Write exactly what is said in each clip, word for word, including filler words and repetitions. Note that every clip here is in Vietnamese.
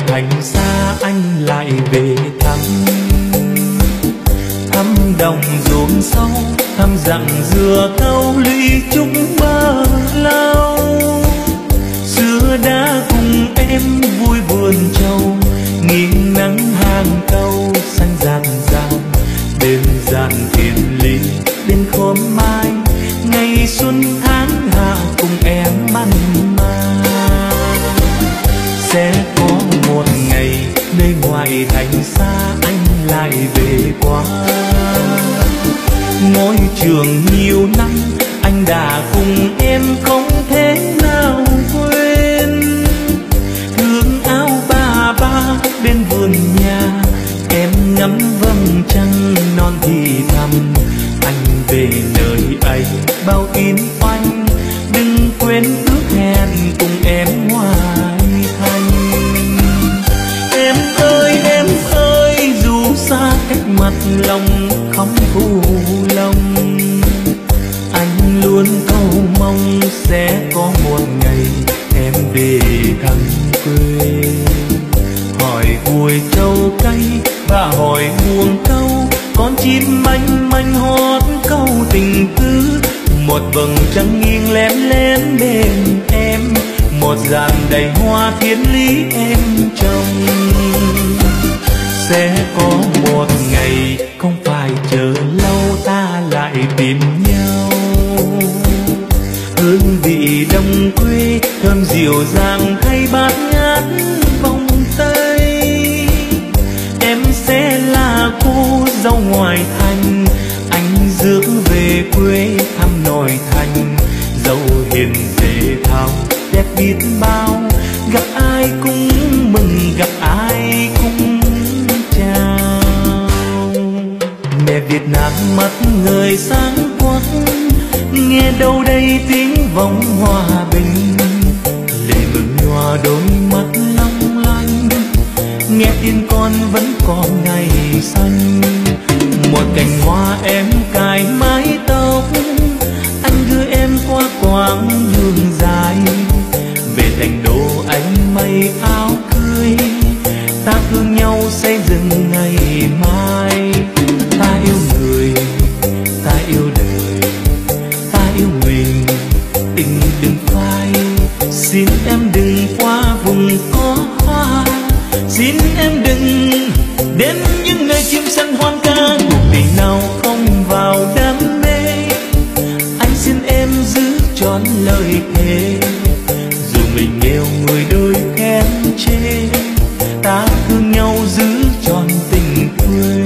thành xa anh lại về thăm, thăm đồng ruộng sâu, thăm dặn dừa câu ly chúc bơ lâu. Xưa đã cùng em vui vườn trầu, nghiêng nắng hàng câu xanh rạng rào. Đêm gian thiền ly bên khóm mai, ngày xuân tháng hạ cùng em mặn mà. Sẽ có một ngày nơi ngoại thành xa anh lại về qua. Ngôi trường nhiều năm anh đã cùng em không thể nào quên. Thương áo ba ba bên vườn nhà, em ngắm vầng trăng non thì thầm. Anh về nơi ấy bao yên oanh, đừng quên ước hẹn cùng em ngoài thành. Em ơi em ơi dù xa cách mặt lòng không phụ lòng, anh luôn cầu mong sẽ có một ngày em về thăm quê. Hỏi vui châu cây và hỏi buồn câu, con chim manh manh hót câu tình tư. Một vầng trăng nghiêng lén lén bên em, một dàn đầy hoa thiên lý em trồng. Sẽ có một ngày không phải chờ lâu ta lại tìm nhau. Hương vị đông quê thơm dịu dàng thay bát ngát vòng tay. Em sẽ là cô dâu ngoài thành, anh rước về quê thăm nội thành. Dâu hiền thể thao đẹp biết bao, gặp ai cũng mừng gặp ai cũng chào. Mẹ Việt Nam mắt người sáng quắc, nghe đâu đây tiếng vọng hòa bình. Lệ mừng nhòa đôi mắt long lanh, nghe tin con vẫn còn ngày xanh. Một cành hoa em cài mái tóc, anh đưa em qua quãng đường dài. Về thành đô anh may áo cưới, ta thương nhau xây dựng ngày mai. Ta yêu người, ta yêu đời, ta yêu mình, tình đừng phai. Xin em đừng qua vùng có hoa, xin em đừng đến những nơi chim săn hoan ca. Cuộc tình nào không vào đam mê, anh xin em giữ trọn lời thề. Dù mình nghèo người đôi khen chê, ta thương nhau giữ trọn tình quê.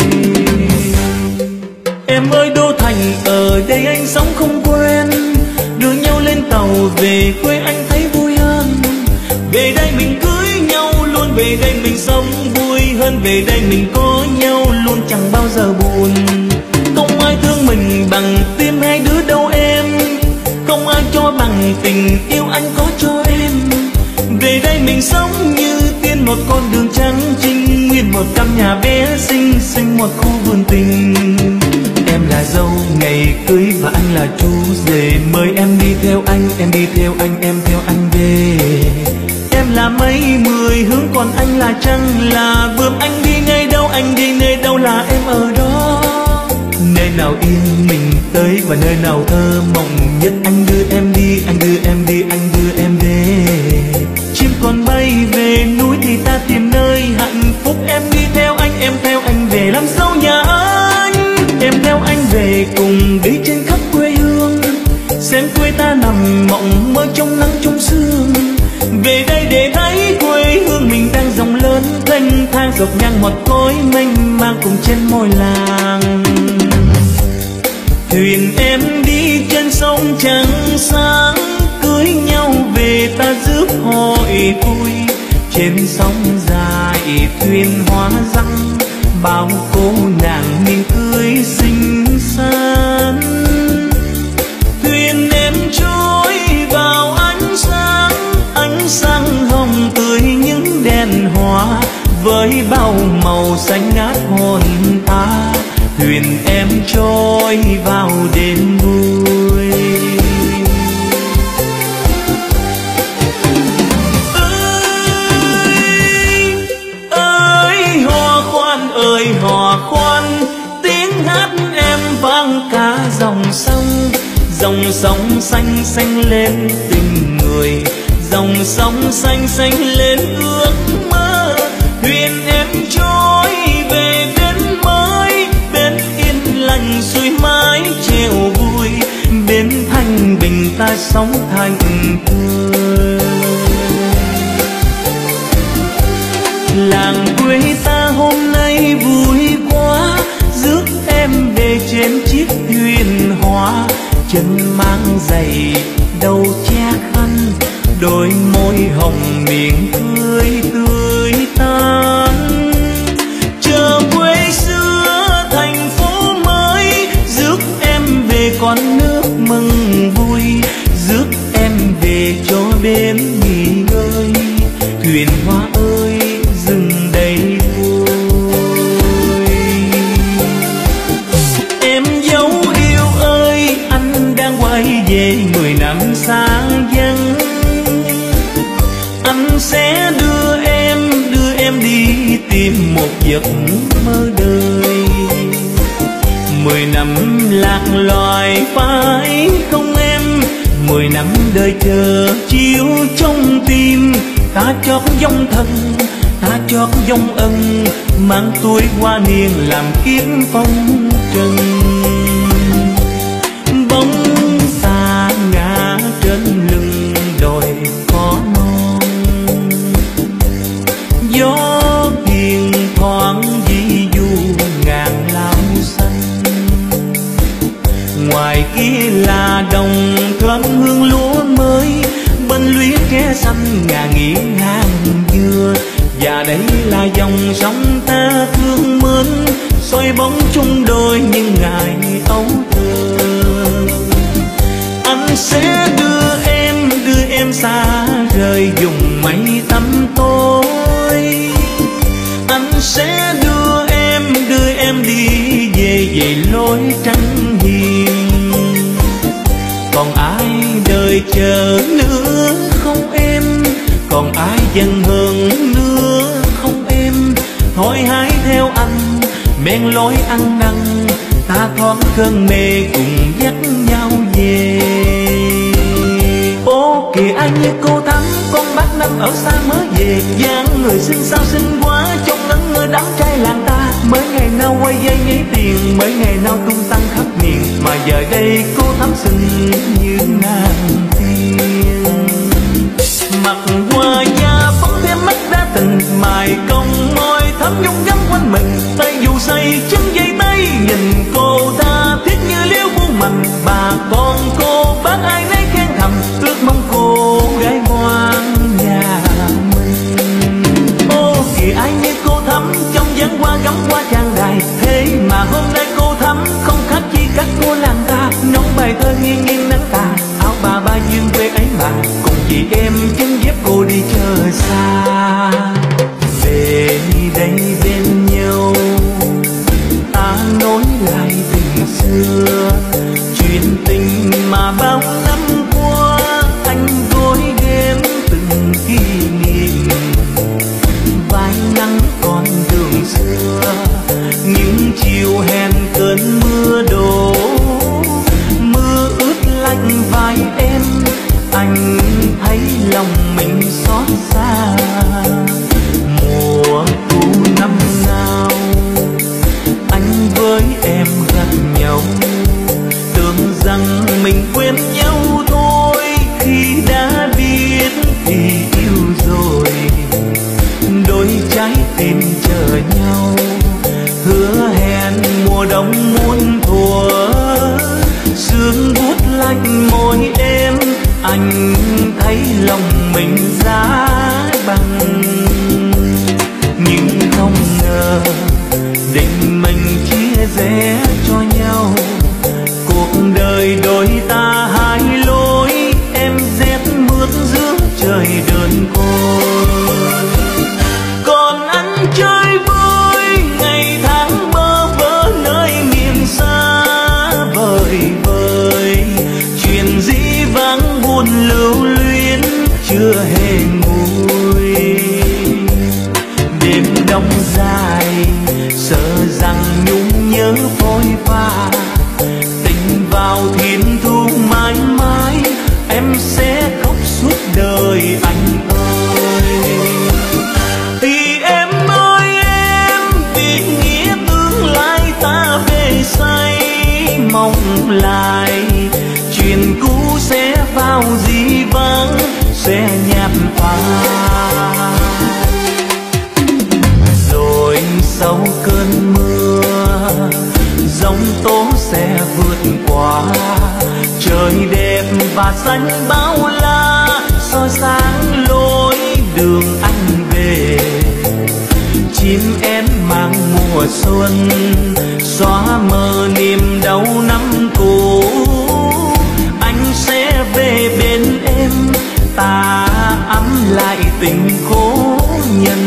Em ơi đô thành ở đây anh sống không quen, đưa nhau lên tàu về quê anh thấy vui hơn. Về đây mình cưới nhau luôn, về đây mình sống vui hơn. Về đây mình có nhau luôn chẳng bao giờ buồn. Không ai thương mình bằng tim hai đứa đâu em, không ai cho bằng tình yêu anh có cho em. Về đây mình sống như tiên, một con đường trắng trinh, nguyên một căn nhà bé xinh xinh, một khu vườn tình. Em là dâu ngày cưới và anh là chú rể, mời em đi theo anh, em đi theo anh, em theo anh về. Em là mây mười hướng còn anh là trăng là bướm, anh đi ngay đâu anh đi nơi đâu là em ở đó. Nơi nào yên mình tới và nơi nào thơ mộng nhất, anh đưa em đi, anh đưa em đi, anh đưa em về. Chim còn bay về núi thì ta tìm nơi hạnh phúc. Em đi theo anh, em theo anh về làm dâu nhà anh. Em theo anh về cùng đi trên khắp quê hương, xem quê ta nằm mộng mơ trong nắng trong sương. Về đây để thấy quê hương mình đang rộng lớn thênh thang, dọc ngang một cõi mênh mang cùng trên môi làng. Thuyền em đi trên sông trắng sáng, cưới nhau về ta rước hội vui. Trên sông dài thuyền hoa răng, bao cô nàng miền cưới xinh xắn. Thuyền em trôi vào ánh sáng, ánh sáng hồng tươi những đèn hoa, với bao màu xanh ngát hồn ta. Thuyền em trôi vào đêm vui. Ơi khoan, tiếng hát em vang cả dòng sông. Dòng sông xanh xanh lên tình người, dòng sông xanh xanh lên ước mơ. Thuyền em trôi về bến mới, bến yên lành xuôi mái chèo vui, bến thanh bình ta sống thành thơi. Làng quê ta hôm nay vui quá, rước em về trên chiếc thuyền hoa. Chân mang giày đầu che khăn, đôi môi hồng miệng cười tươi tắn. Chờ quê xưa thành phố mới, rước em về con nước mừng vui, rước em về cho bên nghỉ ngơi. Thuyền hoa ơi dừng đây vui. Em dấu yêu ơi, anh đang quay về mười năm xa vắng. Anh sẽ đưa em, đưa em đi tìm một giấc mơ đời. Mười năm lạc loài phải không em? Mười năm đời chờ chiếu trong tim. Ta chót dòng thân, ta chót dòng ân, mang tuổi qua niên làm kiếp phong trần. Bóng xa ngã trên lưng đồi có non, gió hiền thoáng di du ngàn lao xanh. Ngoài kia là đồng thơm hương lúa mới, bên lũy tre xanh ngả nghiêng hàng dừa. Và đây là dòng sông ta thương mến, soi bóng chung đôi những ngày ấu thơ. Anh sẽ đưa em, đưa em xa rời vùng mây tăm tối. Anh sẽ đưa em, đưa em đi về về lối trắng hiền. Còn ai đời chờ nữa không em? Còn ai dần hơn nữa không em? Thôi hãy theo anh men lối ăn năn, ta thoát cơn mê cùng dắt nhau về. Ô kìa anh như cô Thắm, con bác năm ở xa mới về. dáng người xinh sao xinh quá, trong nắng ngơ đám trai làng ta. Mới ngày nào quay dây nhấy tiền, mới ngày nào tung tăng khắp miền. Mà giờ đây cô Thắm xinh như nàng tiên. Mặt hoa da phấn thêm mắt đá tình, mài cong môi thắm nhung gấm quanh mình. Tay dù say chân dây tay, nhìn cô tha thiết như liễu muôn mành. Bà con cô bác ai nấy khen thầm, ước mong cô gái ngoan nhà mình. Ô kìa ai như cô Thắm, trong dáng hoa gấm hoa tràn đầy. Thế mà hôm nay cô Thắm không khác chi các cô làng ta. Nóng bài thơ nghiêng nghiêng nắng tà, áo bà ba dương quê ấy mà. Cùng chị em chân dép cô đi chờ xa. Về đây bên nhau, ta nối lại tình xưa. Chuyện tình mà bao năm qua, anh gối đêm từng kỷ niệm. Vai nắng con đường xưa, những chiều hẹn cơn mưa đổ. Mưa ướt lạnh vai em, anh thấy lòng mình xót xa. Mùa thu năm nào, anh với em gặp nhau. Tưởng rằng mình quên nhau thôi, khi đã biết thì yêu rồi. Đôi trái tim chờ nhau, hứa hẹn mùa đông muôn thuở. Sương buốt lạnh môi em, anh thấy lòng mình giá băng. Nhưng không ngờ định mình chia rẽ cho nhau. Cuộc đời đôi ta hai lối, em rét mướt giữa trời đơn côi. Còn anh chơi vơi ngày tháng bơ vơ nơi miền xa vời vời. Chuyện dĩ vãng buồn lưu luyến chưa hề nguôi. Đêm đông dài mong lại. Chuyện cũ sẽ vào dĩ vãng, sẽ nhạt phai. Rồi sau cơn mưa, giông tố sẽ vượt qua. Trời đẹp và xanh bao la, soi sáng lối đường anh về. Chim én mang mùa xuân, xóa mờ niềm đau năm cũ. Anh sẽ về bên em, ta ấm lại tình cố nhân.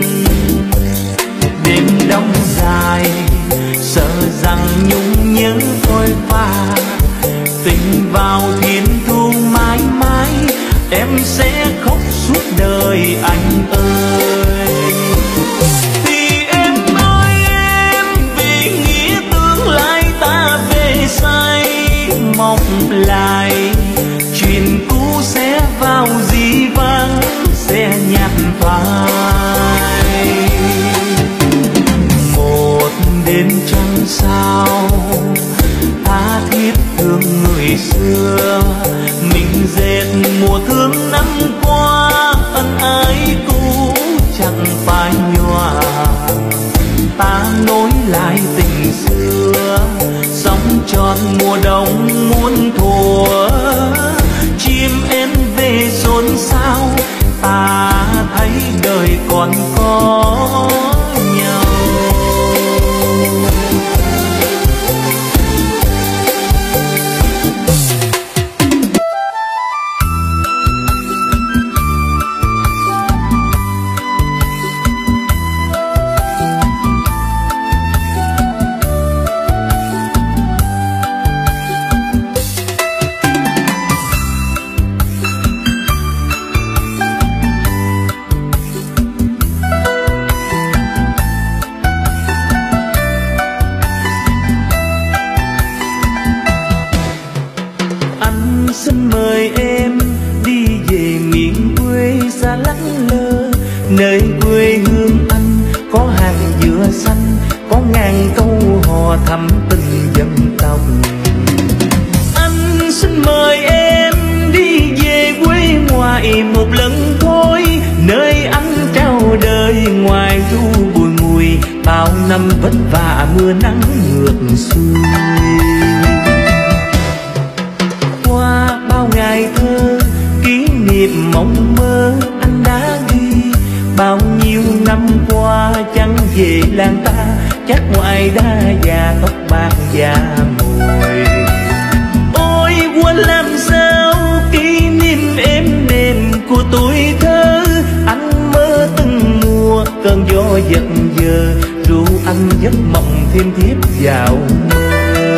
Đêm đông dài, sợ rằng nhung nhớ thôi qua. Tình vào thiên thu mãi mãi, em sẽ khóc suốt đời anh ơi. Thì em ơi em, vì nghĩa tương lai ta về say mong lại. Chuyện cũ sẽ vào dĩ vãng, sẽ nhạt phai. Một đêm trăng sao, tha thiết thương người xưa. Mình dệt mùa thương năm qua, ân ái cũ chẳng phai nhòa. Ta nối lại tình xưa, sống tròn mùa đông muôn thuở. Chim én về xôn xao, ta thấy đời còn có nhau. Xin mời em đi về miền quê xa lắng lơ. Nơi quê hương anh có hàng dừa xanh, có ngàn câu hò thắm tình dân tộc. Anh xin mời em đi về quê ngoại một lần thôi. Nơi anh trao đời ngoài ru bùi ngùi, bao năm vất vả mưa nắng ngược xuôi. Qua bao ngày thơ, kỷ niệm mộng mơ anh đã ghi. Bao nhiêu năm qua chẳng về làng ta, chắc ngoại đã già tóc bạc già mồi. Ôi quên làm sao kỷ niệm êm đềm của tuổi thơ. Anh mơ từng mùa cơn gió giật giờ, ru anh giấc mộng thêm thiếp vào mơ.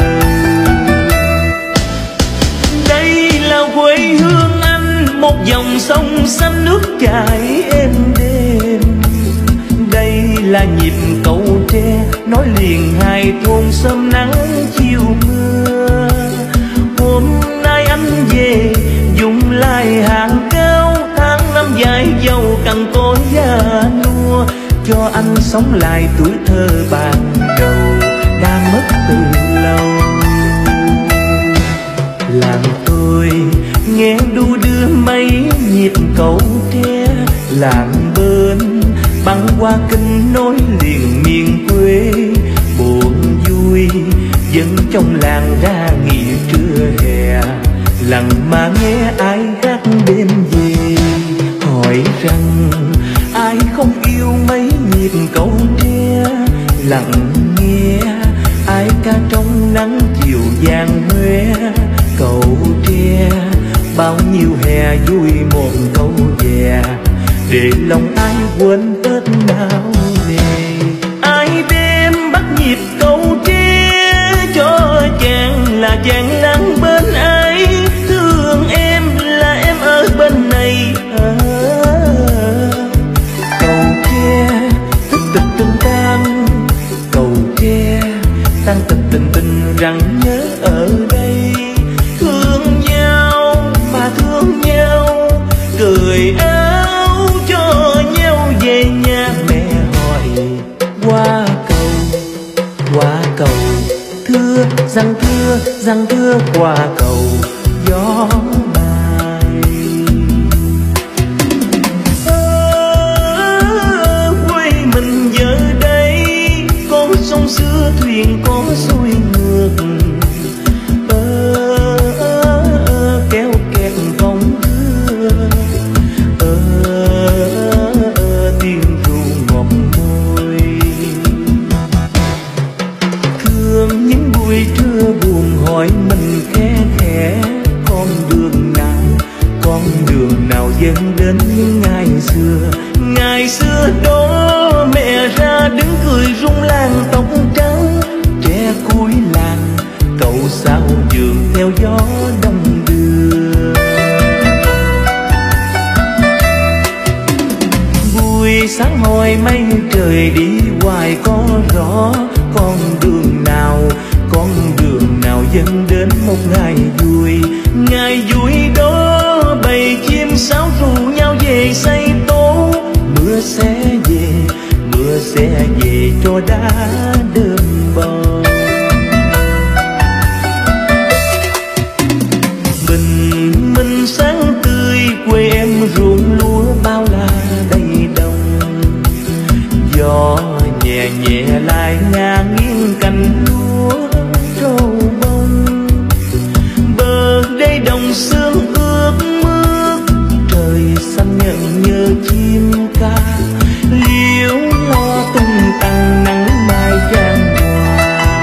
Quê hương anh một dòng sông xanh nước chảy êm đềm. Đây là nhịp cầu tre nối liền hai thôn sớm nắng chiều mưa. Hôm nay anh về dùng lại hàng cao, tháng năm dài dầu cằn cỗi già nua. Cho anh sống lại tuổi thơ ban đầu đã mất từ lâu. Làng tôi nghe đu đưa mấy nhịp cầu tre, làng bên băng qua kinh nối liền miền quê. Buồn vui dân trong làng ra nghỉ trưa hè, lặng mà nghe ai hát đêm về. Hỏi rằng ai không yêu mấy nhịp cầu tre, lặng nghe ai ca trong nắng chiều vàng hoe. Cầu tre bao nhiêu hè vui một câu về, để lòng ai quên Tết nào về. Ai đêm bắt nhịp cầu tre, cho chàng là chàng đang bên ai. Thương em là em ở bên này. À, cầu tre thức tình tình tan, cầu tre tan tình tình tình rằng nhớ ở đây. Thương nhau mà thương nhau, cười áo cho nhau về nhà. Mẹ hỏi qua cầu, qua cầu thưa rằng thưa rằng thưa qua cầu gió bay. Ở quê mình giờ đây có sông xưa thuyền có xuôi ngược, ờ, ờ, ờ, kéo kẹt vòng đưa, ờ, ờ, tiếng ru ngọt môi. Thương những buổi trưa buồn hỏi mình khe khẽ, con đường nào, con đường nào dẫn đến những ngày xưa. Ngày xưa đó mẹ ra đứng cười rung làng tóc trắng, trẻ cuối làng cậu sao giường theo gió đông đưa. Buổi sáng hỏi mây trời đi hoài có rõ, con đường nào, con đường nào dẫn đến một ngày vui. Ngày vui đó bầy chim sáo rủ nhau về xây tố, mưa sẽ về, mưa sẽ về cho đá đơm bò. Bình minh sáng tươi quê em ruộng lúa bao la đầy đồng, gió nhẹ nhẹ lại ngả nghiêng cành lúa trâu bông. Bờ đây đồng sương ướt mướt, trời xanh nhận nhớ chim ca, liễu lo tung tăng nắng mai tràn hòa.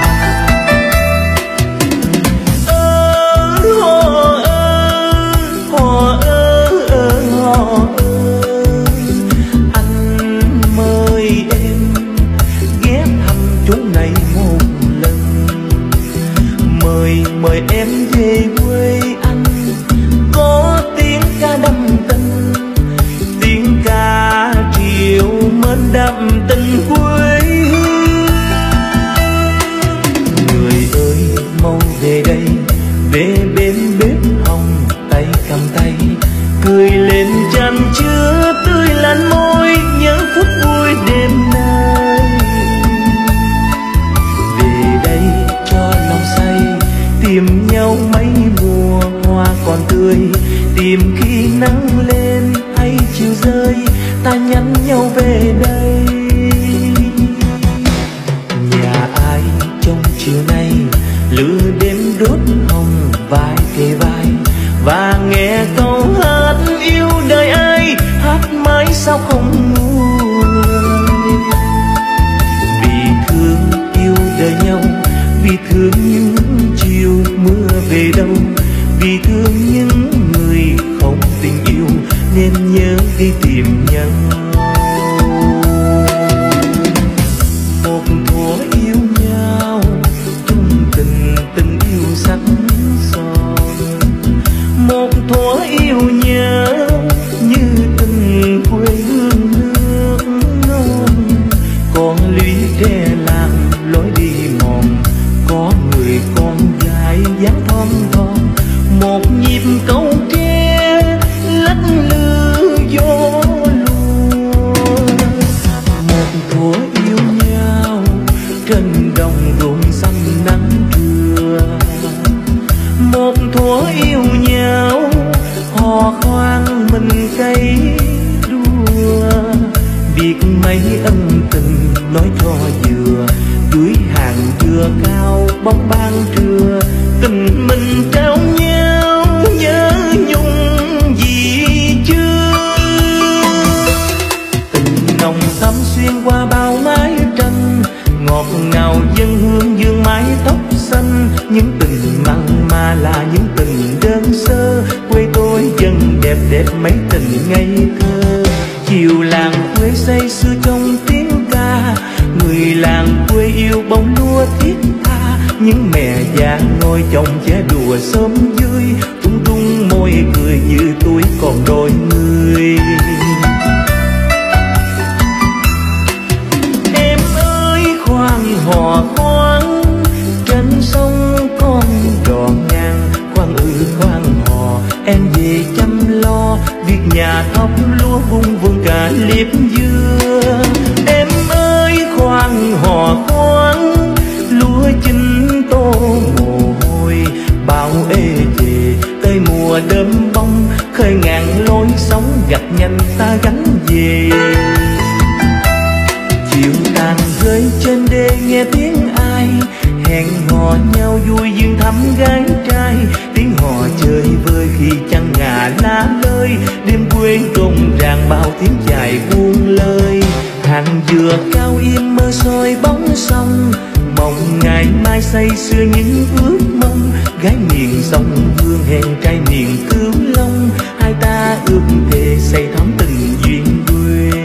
Ơ hò ơ hò ơ ơ hò ơ, anh mời em ghé thăm chỗ này một lần. Mời mời em về quê anh, có tiếng ca đậm tình, tiếng ca triều mến đậm tình quê. Người ơi mau về đây, về bên bếp hồng tay cầm tay, cười lên chan chứa tươi lan môi nhớ phút vui đêm nay. Về đây cho lòng say, tìm nhau mấy mùa hoa còn tươi, tìm khi nắng lên hay chiều rơi, ta nhắn nhau về đây. Nhà ai trong chiều nay lửa đêm đốt hồng vai kề vai, và nghe câu hát yêu đời ai hát mãi sao không nguôi. Vì thương yêu đời nhau, vì thương những chiều mưa về đâu, vì thương những người không tình yêu nên nhớ đi tìm nhau. Một thuở yêu nhau chung tình, tình yêu sắc son. Một thuở yêu nhau như tình quê hương nước non. Con lũy tre làm lối đi mòn, có người con gái dáng thon thon, một nhịp câu tre lắc lư gió lùa. Một thuở yêu nhau trên đồng ruộng xanh nắng trưa, một thuở yêu nhau hò khoan mình cây đua. Biết mấy ân tình nói cho vừa, dưới hàng dừa cao bóng ban trưa, tình mình trao nhau nhớ nhung gì chưa. Tình nồng thắm xuyên qua bao mái tranh, ngọt ngào dân hương dương mái tóc xanh. Những tình mặn mà là những tình đơn sơ, quê tôi dân đẹp đẹp mấy tình ngây thơ. Chiều làng quê say sưa trong tiếng ca, người làng quê yêu bông lúa thiết tha. Những mẹ già ngồi chồng che đùa sớm dưới, tung tung môi cười như tuổi còn đôi người. Em ơi khoan hò khoan, trên sông con đò ngang. Khoan ư khoan hò, em về chăm lo việc nhà thóc lúa vung vườn cả liếp dưa. Em ơi khoan hò khoan, lúa chín tôi ai, hẹn hò nhau vui duyên thăm gái trai, tiếng hò chơi vơi khi trăng ngả lá lơi, đêm quê rộn ràng bao tiếng chài buông lời. Hàng dừa cao im mơ soi bóng sông, mong ngày mai say sưa những ước mong. Gái miền sông Hương hẹn trai miền Cửu Long, hai ta ước thề say thắm tình duyên quê.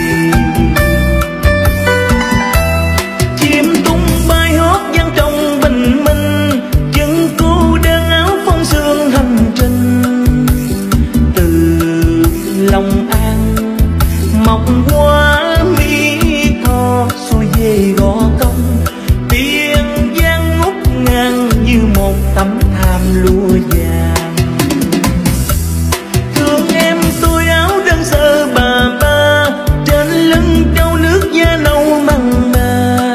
Chim tung bay hót vang trong bình minh, chân cô đơn áo phong sương hành trình. Từ Long An mong hoa mỹ tho xuôi về Gò Công, Tiền Giang ngút ngang như một tấm thảm lụa vàng. Thương em tôi áo đơn sơ bà ba, trên lưng trâu nước da nâu mặn mà.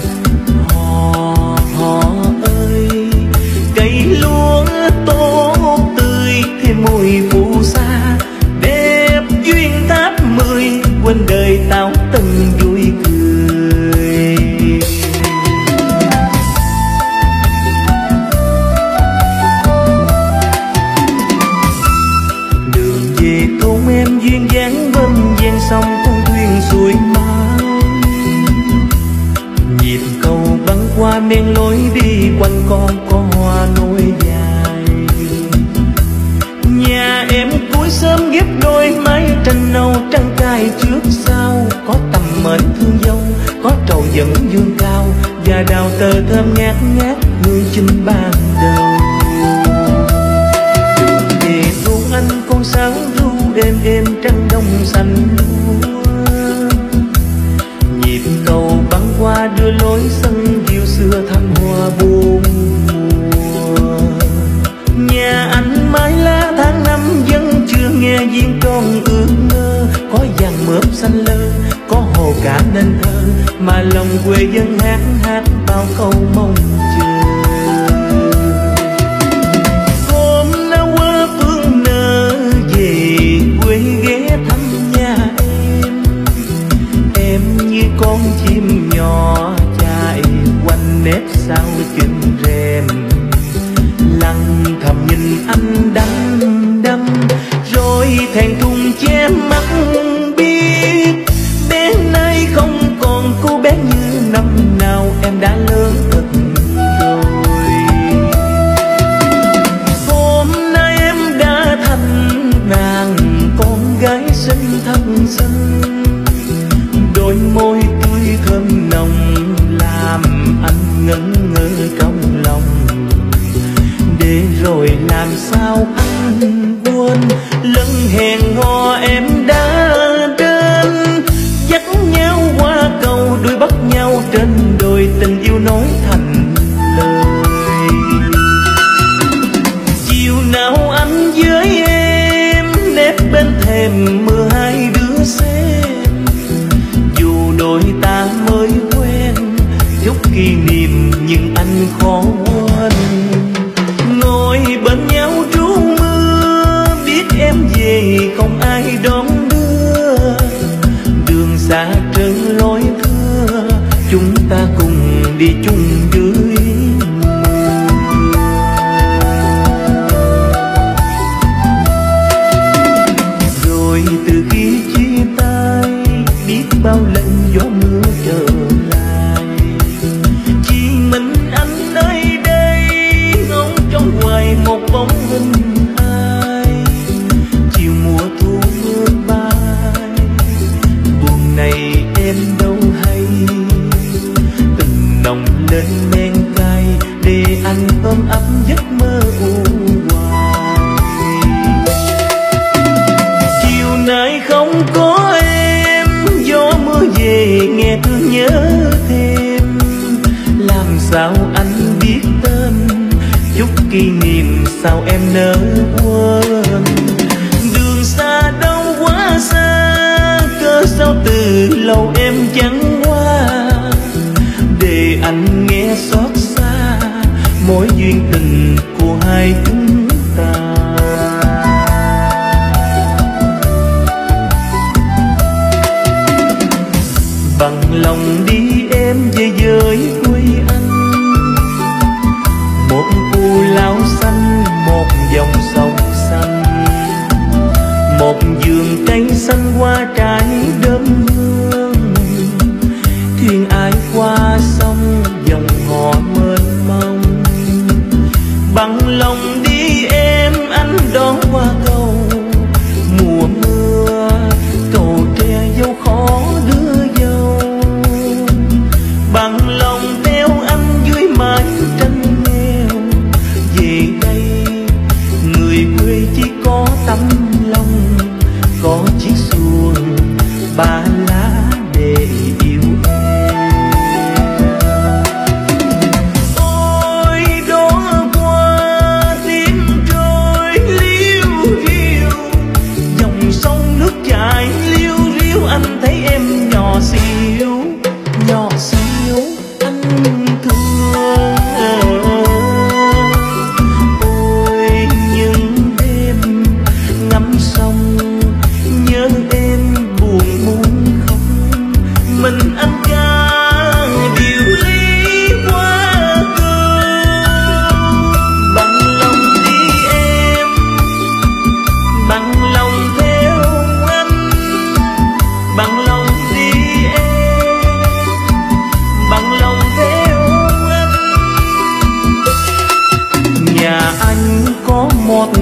Hò hò ơi cây lúa tốt tươi thêm mùi phù sa, đẹp duyên tháp mười quên đời tao từng vui cười. Đường về thôn em duyên dáng bên ven sông, con thuyền xuôi mau, nhịp cầu băng qua men lối đi quanh con có hoa nối dài. Nhà em cuối sớm ghép đôi mái tranh nâu trăng cài trước sau, có tầm mến thương dâu, có trầu dẫn dương cao và đào tơ thơm ngát ngát hương chinh ban đầu. Đường về thôn anh con sáo ru êm êm trăng đông xanh lúa, nhịp cầu băng qua đưa lối sân diêu xưa thăm hoa buông mùa. Nhà anh mái lá tháng năm vẫn chưa nghe viên tròn ước mơ, có vàng mướp xanh lơ, có hồ cả nên thơ, mà lòng quê dân hát hát bao câu mong chờ. Hôm nào quê phương nở về quê ghé thăm nhà em, em như con chim nhỏ chạy quanh nếp sau chân rèm, lặng thầm nhìn anh đăm đăm rồi thẹn thùng che mắt, biết bé nay không còn cô bé như năm nào, em đã lớn thật rồi. Hôm nay em đã thành nàng con gái xinh thân xinh, đôi môi tươi thơm nồng làm anh ngẩn ngơ trong lòng. Để rồi làm sao anh quên lần hẹn hò em đã đến, dắt nhau qua cầu đuổi bắt nhau trên đồi, tình yêu nói thành lời. Chiều nào anh với em nép bên thềm mưa hai đứa xem, dù đôi ta mới quen chút kỷ niệm nhưng anh khó quên. Ngồi bên nhau trú mưa biết em về không ai đón đưa, đường xa trơn lối thưa chúng ta cùng đi chung dưới mưa. Rồi từ khi chia tay biết bao lần gió mưa trở lại, chỉ mình anh nơi đây ngóng trong hoài một bóng hình ai. Chiều mùa thu mưa bay buồn này em đâu hay, tình nồng lên men cay để anh ôm ấp giấc mơ u hoài. Chiều nay không có em gió mưa về nghe thương nhớ thêm, làm sao anh biết tên chút kỷ niệm sao em nỡ quên. Đường xa đâu quá xa cớ sao từ lâu em chẳng qua, để anh nghe xót xa mối duyên tình của hai chúng ta. Bằng lòng đi em về với quê anh,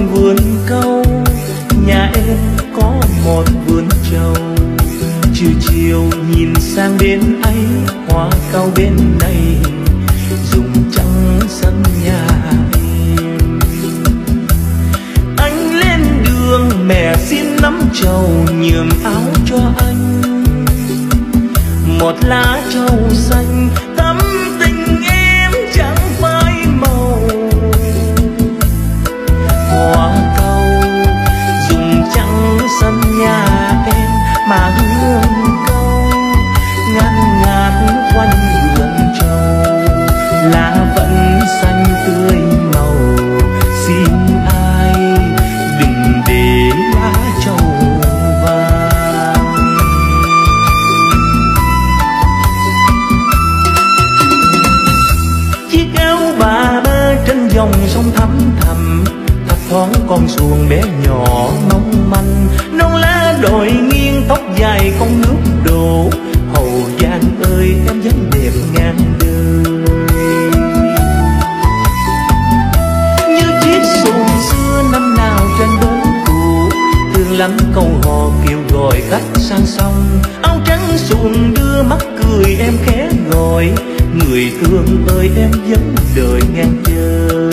vườn câu, nhà em có một vườn trầu. Chiều chiều nhìn sang bên ấy, hoa cao bên này rụng trắng sân nhà em. Anh lên đường mẹ xin nắm trầu nhường áo cho anh, một lá trầu xanh thắm tình em chẳng phai màu. Hoa câu rụng trắng sân nhà em mà hương câu ngát ngát quanh vườn trầu, lá vẫn xanh tươi màu. Xin ai đừng để lá trầu vàng. Chiếc áo bà bơ trên dòng sông thăm thầm, thấp thoáng con xuồng bé nhỏ mong manh. Non lá đồi nghiêng tóc dài con nước đổ, Hậu Giang ơi em vẫn đẹp ngàn đời. Như chiếc xuồng xưa năm nào trên bến cũ, thương lắm câu hò kêu gọi khách sang sông. Áo trắng xuồng đưa mắt cười em khẽ gọi, người thương ơi em vẫn đợi ngàn chờ.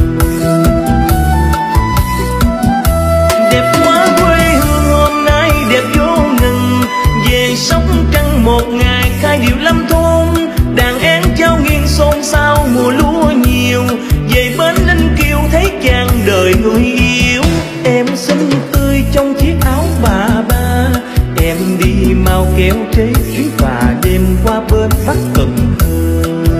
Đẹp quá quê hương hôm nay đẹp vô ngần, về Sóc Trăng một ngày khai điệu lâm thôn. Đàn én trao nghiêng xôn xao mùa lúa nhiều, về bến Ninh Kiều thấy chàng đời người yêu. Em xinh tươi trong chiếc áo bà ba, em đi mau kéo trế chuyến phà đêm qua bên Bắc Cần Thơ.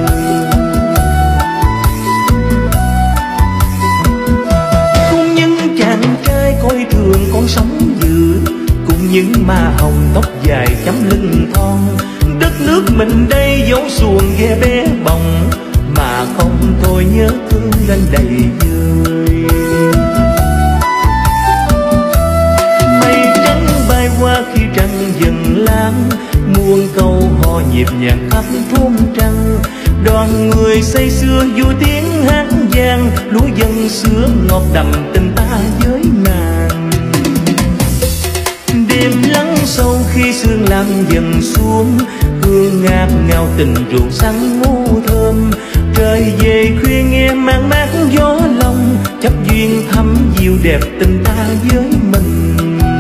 Cùng những chàng trai coi thường con sóng dữ, cùng những ma hồng tóc dài chấm lưng thon. Đất nước mình đây dấu xuồng ghe bé bồng, mà không thôi nhớ thương lên đầy vơi. Mây trắng bay qua khi trăng dần lãng, muôn câu hò nhịp nhàng khắp thôn trăng. Đoàn người say sưa vui tiếng hát vang, lúa dân xưa ngọt đậm tình ta với nàng. Đêm lắng sâu khi sương lam dần xuống, hương ngát ngào tình ruộng sắn ngô thơm. Trời về khuya nghe mang mát gió lòng, chấp duyên thắm dịu đẹp tình ta với mình.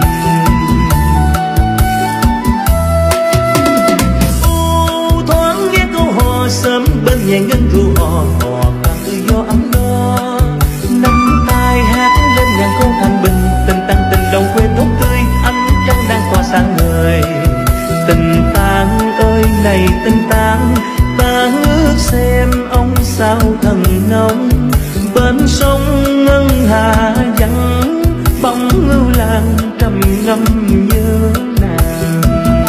Ô thoáng nghe câu hò sớm bên nhà ngân ru hò hò khoan tự do ấm đó. Năm tai hát lên ngàn câu thanh bình, tình tăng tình đồng quê tốt tươi, ánh trăng đang tỏa sáng ngời. Tình tang ơi này tình tang, ta ước xem ông sao thần nông. Bên sông ngân hà vắng, bóng ngưu lang trầm ngâm nhớ nàng.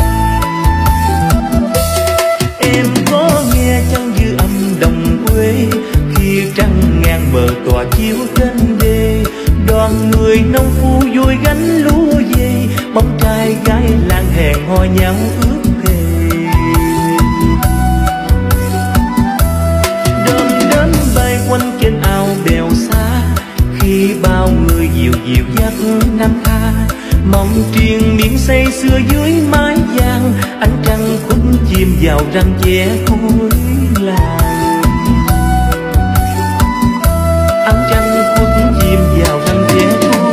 Em có nghe chăng dư âm đồng quê, khi trăng ngang bờ tỏa chiếu trên đê. Đoàn người nông phu vui gánh lúa về, bóng trai gái làng hẹn hò nhau ước thề. Đom đến bay quanh trên ao bèo xa, khi bao người dịu dịu dắt nam tha. Mong triền miệng say sưa dưới mái vàng, ánh trăng khuất chìm vào răng che cuối làng. Ánh trăng khuất chìm vào răng che cuối làng.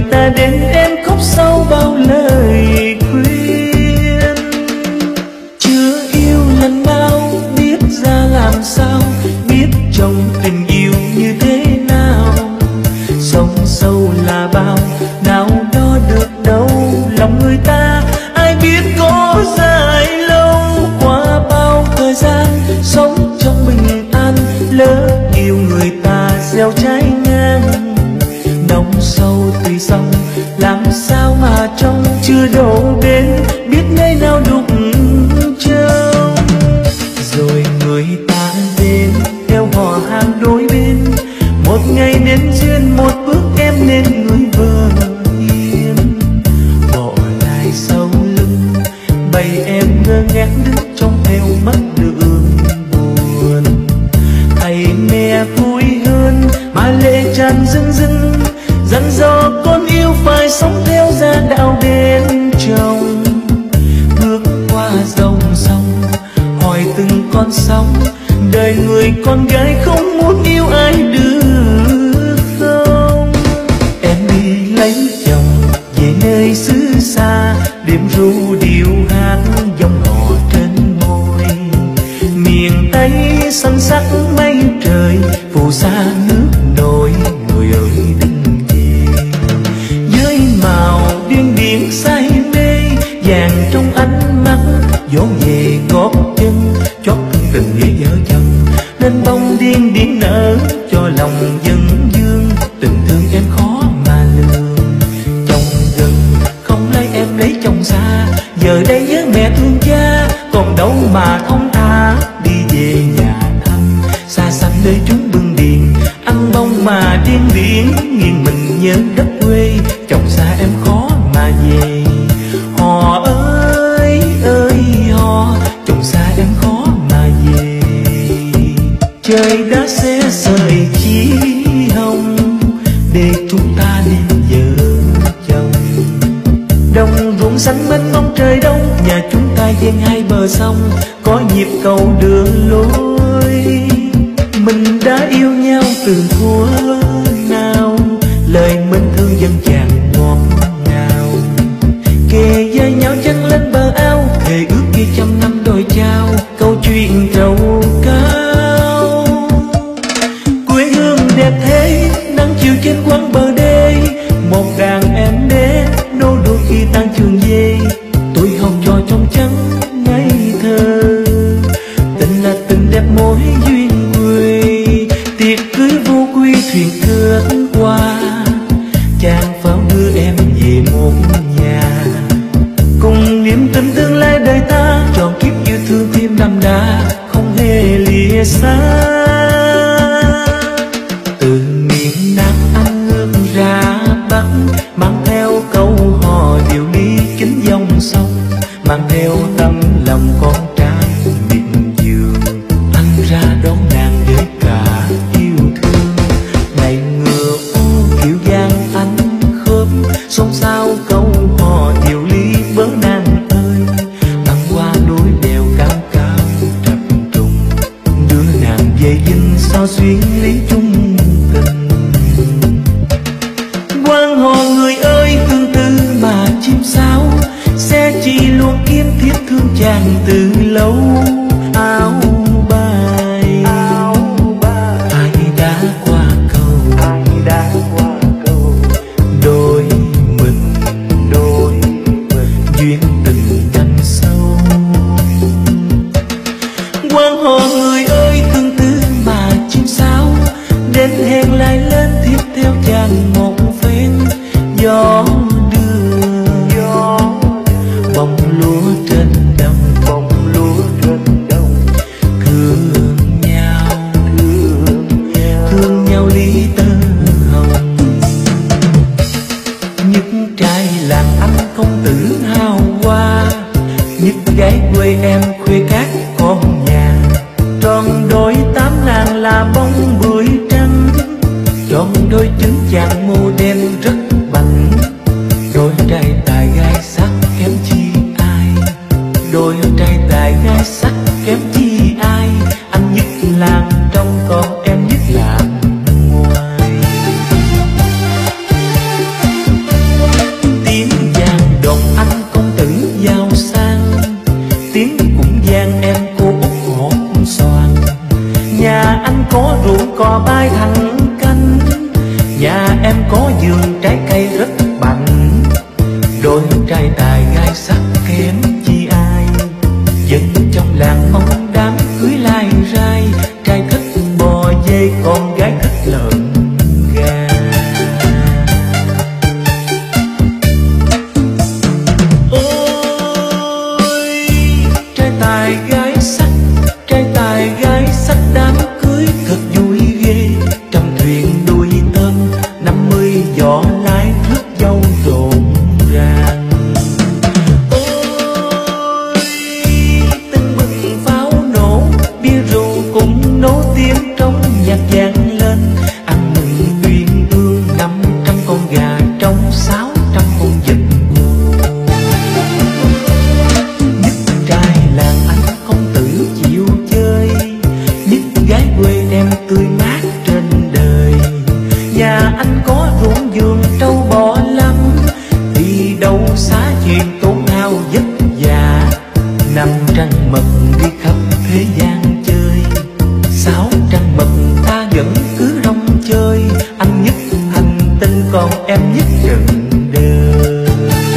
ta đến em khóc sau bao lời khuyên. Chưa yêu lần nào biết ra làm sao, biết trong tình yêu như thế nào. Sông sâu là bao, nào đo được đâu lòng người ta, ai biết có dài lâu. Qua bao thời gian sống trong bình an, lỡ yêu người ta gieo trái ngang. Nông sâu tùy sông làm sao mà trong chưa đổ đến, biết nơi nào đục trâu. Rồi người ta đến theo họ hàng đôi bên, một ngày đến duyên một bước em nên người vợ hiền. Bỏ lại sau lưng bầy em ngơ ngác đứng trong theo mắt đường buồn. Thầy mẹ vui hơn mà lệ tràn rưng rưng, dặn dò con yêu phải sống theo gia đạo bên chồng. Bước qua dòng sông hỏi từng con sóng, đời người con gái không muốn yêu ai được không. Em đi lấy chồng về nơi xứ xa, đêm ru điệu hát dòng hò trên môi. Miền Tây xanh sắc mây trời phù sa nước nổi, người ơi đừng về. Với màu điên điển say mê vàng trong ánh mắt, dỗ về gót chân chót tình nghĩa vợ chồng. Nên bông điên điển nở cho lòng dân dương, tình thương em khó mà lường. Chồng gần không lấy em lấy chồng xa, giờ đây nhớ mẹ thương cha còn đâu mà thông tha. Đi về nhà thăm xa xăm nơi chúng bưng điền, ăn bông mà điên điển nghiêng mình nhớ đất quê. Chồng xa em khó mà về, hò ơi ơi hò, chồng xa em khó mà về. Trời đã xé sợi chỉ hồng để chúng ta nên vợ chồng. Đồng ruộng xanh mênh mông trời đông, nhà chúng ta gian hai bờ sông, có nhịp cầu đường lối. Mình đã yêu nhau từ thuở nào, lời mình thương dân chàng ngọt ngào. Kề vai nhau chân lên bờ ao, thề ước kia trăm năm đôi trao, câu chuyện trầu cao. Quê hương đẹp thế nắng chiều trên quán bờ đê, một đàn em đế nô đôi khi tan trường về. Tôi học trò trong trắng ngây thơ, tình là tình đẹp mối duyên quê. Tiệc cưới vô quy thuyền cước qua, chàng pháo đưa em về một nhà. Cùng niềm tin tương lai đời ta, tròn kiếp yêu thương thêm đậm đà, không hề lìa xa. Từ miền Nam anh ngược ra Bắc, mang theo câu hò điệu đi kính dòng sông, mang theo tấm lòng con trai miệt vườn. Anh ra đón nàng với cả yêu thương, ngày ngựa ô kiểu giang anh khớp, xôn xao câu hò điệu ly bớ nàng ơi. Băng qua núi đèo cao cao trập trùng, đưa nàng về dinh sao xuyên lý chung tình. Quan hò người ơi tương tư mà chim sáo, sẽ chỉ luôn kiếm thiết thương chàng từ lâu. Áo bài ai đã qua cầu, ai đã qua cầu. Đôi mình đôi mình duyên tình nhanh sâu. Quan hò người ơi tương tư mà chim sáo, đến hẹn lại lên tiếp theo chàng một phen. Gió đưa bông lúa trên đồng, bông lúa trên đồng. Thương nhau thương nhau thương nhau lý tơ hồng. Nhất trai làng anh công tử hào hoa, nhất gái quê em khuê cát con nhà. Tròn đôi tám nàng là bông bưởi trắng, tròn đôi trứng chàng mô đen rất bảnh. cò bay thẳng cánh. Nhà em có vườn trái cây rất bảnh, đôi trai tài gái sắc kém chi ai. Dân trong làng mong đám cưới lai rai, trai thích bò dê con gái thích lợn gà. Ôi trai tài gái sắc, trai tài gái sắc đám cưới thật vui ghê. Trăm thuyền đuôi tôm, năm mươi giỏ lái rước dâu rộn ràng. Ôi từng bừng pháo nổ, bia rượu cũng nối tiếng trong nhạc vang lên. Ăn mừng uyên ương năm trăm con gà trong sáu trăm con vịt ngô. Nhất trai làng anh không tự chịu chơi, nhất gái quê em tươi mát trên đời. Nhà anh có ruộng vườn trâu bò lắm, thì đâu xá chuyện tốn hao vất vả. Năm trăng mật đi khắp thế gian chơi, sáu trăng mật ta vẫn cứ rong chơi. Anh nhất hành tinh còn em nhất trần đời.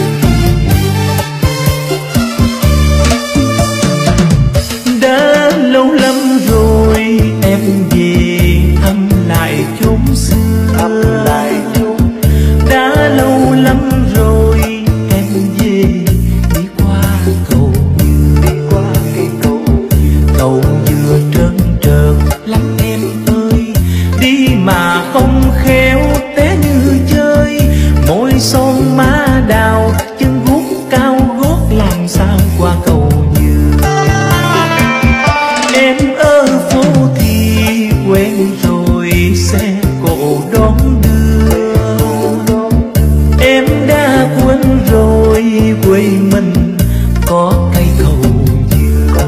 Đã lâu lắm rồi em về thăm lại chốn xưa. Đã lâu lắm rồi em về đi qua cầu dừa, đi qua cây cầu cầu dừa trơn trơn lắm em ơi. Đi mà không khéo té như chơi, môi son má đào chân guốc cao gót làm sao qua cầu dừa. Em ở phố thì quen rồi xe cộ đón đưa, em đã quên rồi quê mình có cây cầu dừa.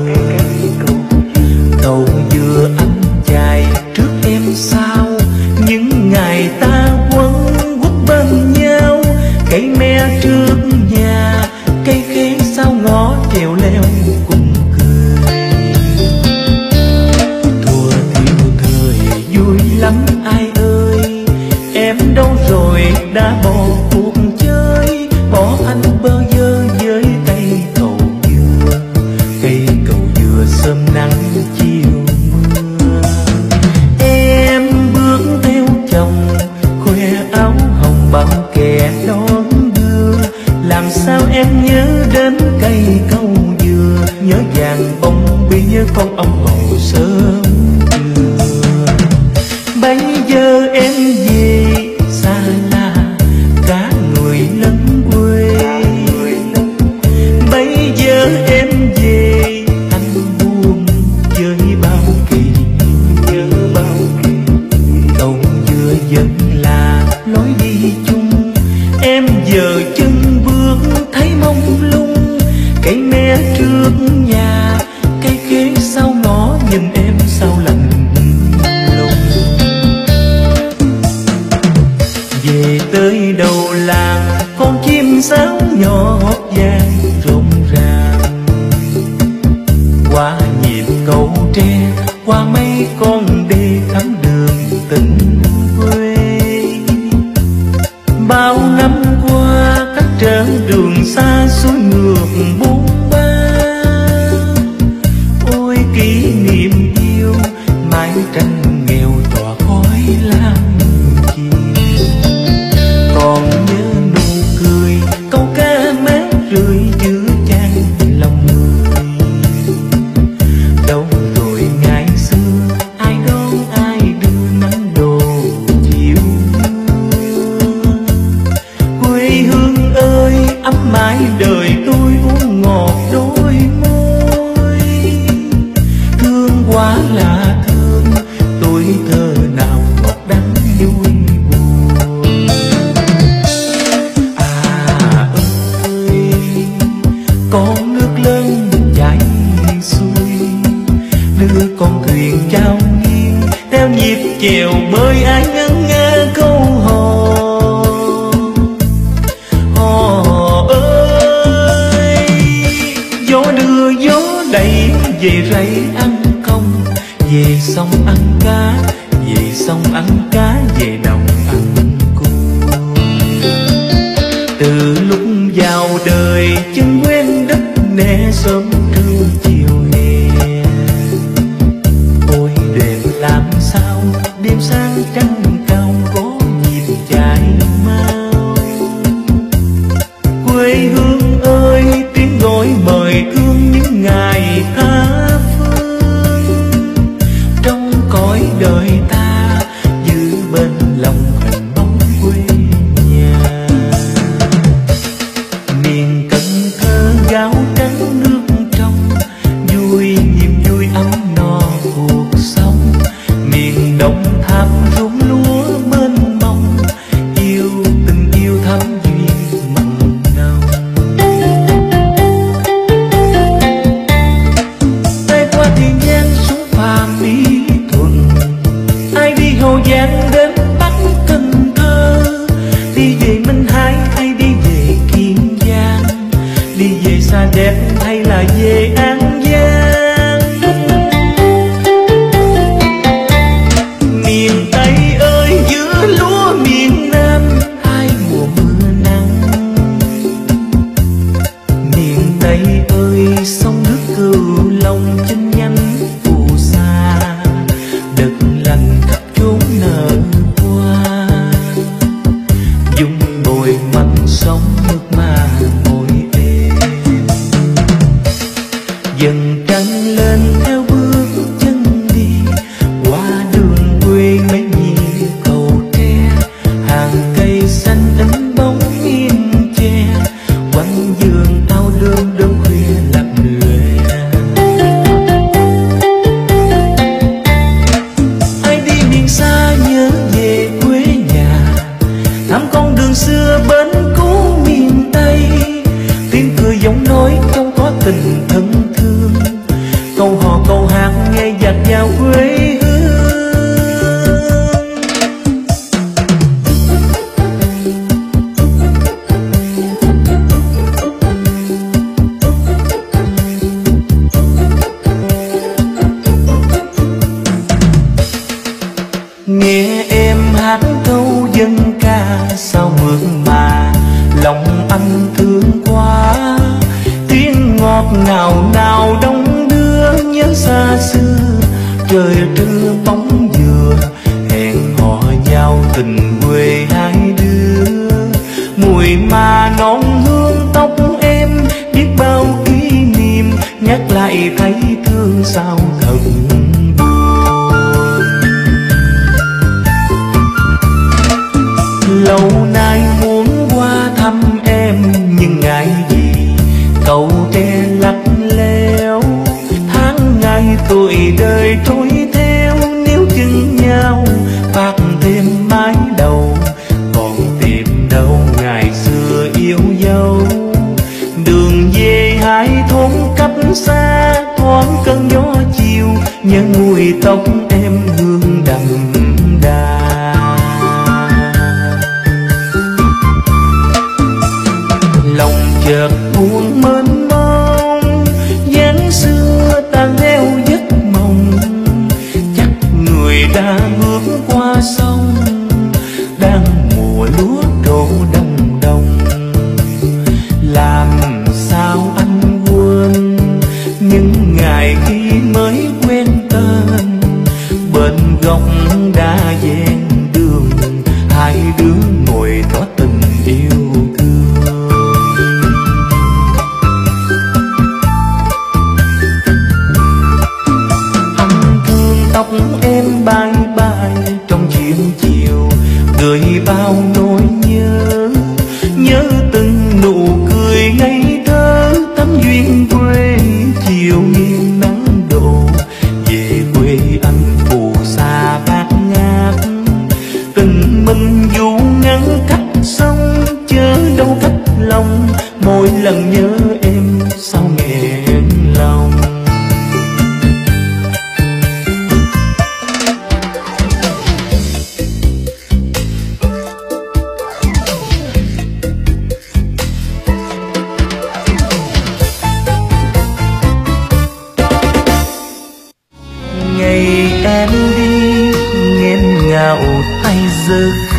Cầu dừa anh chạy trước em sau, những ngày ta quấn quýt bên nhau. Cây me trước nhà, cây khế sau ngõ trèo leo cùng cười. Thua thiêu thời vui lắm ai ơi, em đâu rồi đã bỏ cuộc chơi. Bỏ anh bơ vơ với cây cầu dừa, cây cầu dừa sớm nắng chiều mưa. Em bước theo chồng khoe áo hồng bao kẻ đón đưa. Làm sao em nhớ đến cây cầu dừa, nhớ vàng bông bi nhớ con ông bầu sớm trưa. Bây giờ em về xa la cả người lẫn quê, bây giờ em về anh buồn chơi bao kỳ, nhớ bao kỳ. Cầu dừa vẫn là lối đi chung, em giờ chân bước thấy mông lung. Cây me trước nhà, cây khế sau ngõ nhìn em sao lạnh lùng. Về tới đầu làng con chim sáo nhỏ hót vang rộn ràng. Qua nhịp cầu tre, qua mấy con đê thắm đường tình quê. Bao năm qua các trở đường xa suối ngược bốn ba. Ôi kỷ niệm yêu mái tranh nghèo tỏa khói lam chi. Còn nhớ nụ cười câu ca mát rượi chứa chan lòng người. Đâu rồi ngày xưa ai đón ai đưa nắng đồ chiều mưa. Quê hương ơi ấm mãi đời tôi uống ngọt đôi môi. Thương quá là thương, tuổi thơ nào ngọt đắng vui buồn. À ơi con nước lớn chảy xuôi, đưa con thuyền trao nghiêng theo nhịp chèo bơi ai ngân nga câu hò. Hò ơi gió đưa gió đẩy về rẫy ăn công, về sông ăn cá, về sông ăn cá, về đồng ăn cua. Từ lúc vào đời chân quen đất nẻ, sớm trưa chiều hè. Ôi đêm làm sao, đêm sáng trăng cao có nhịp chạy mau. Quê hương ơi tiếng gọi mời thương những ngày tha phương. Trong cõi đời ta giữ bên lòng hình bóng quê nhà. Miền Cần Thơ gạo trắng nước trong, vui niềm vui ấm no cuộc sống. Miền Đồng Tháp ruộng lúa mênh mông, yêu tình yêu thắm duyên mặn nồng. Tay qua Tiền Giang xuống Phà Mỹ Thuận, ai đi Hậu Giang đến Bắc Cần Thơ. Đi về Minh Hải hay đi về Kiên Giang, đi về Sa Đéc hay là về An Giang. Miền Tây ơi giữa lúa miền Nam, hai mùa mưa nắng. Miền Tây ơi sông nước Cửu Long chân nhánh phù sa, đất lành khắp chốn nở hoa. Dung bồi mặt sông nước mà ngồi êm, dần trăng lên theo bước chân đi. Qua đường quê mấy nhịp cầu tre, hàng cây xanh in bóng yên che. Quanh vườn ao đơm đơm khuya lạc lệ. Ai đi miền xa nhớ về quê nhà, thăm con đường xưa bên cũ miền Tây. Tiếng cười giọng nói không có tình thân thương, câu hò câu hát nghe dạt vào quê hương. Nghe em hát câu dân ca sao mượt mà, lòng anh thương quá. Tiếng ngọt ngào nào đông đưa nhớ xa xưa, trời trưa bóng dừa hẹn hò nhau tình quê hai đứa. Mùi mà non hương tóc em biết bao kỷ niệm, nhắc lại thấy thương sao thật buồn. Lâu nay muốn qua thăm em nhưng ngại gì cầu tre lạnh lẽo. Tháng ngày tuổi đời trôi theo, nếu chừng nhau bạc thêm mái đầu, còn tìm đâu ngày xưa yêu dấu. Đường về hai thôn cách xa, thoáng cơn gió chiều nhớ mùi tóc em hương đậm đà. Lòng chợt buồn mênh mông, dáng xưa tan theo giấc mộng. Chắc người đã bước qua sông, đang mùa lúa trổ đồng đồng. Làm sao anh quên những ngày khi mới quen tên, bên góc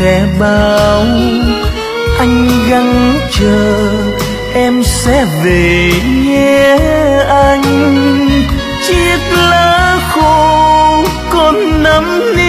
sẽ báo, anh gắng chờ em sẽ về nhé anh. Chiếc lá khô còn nắm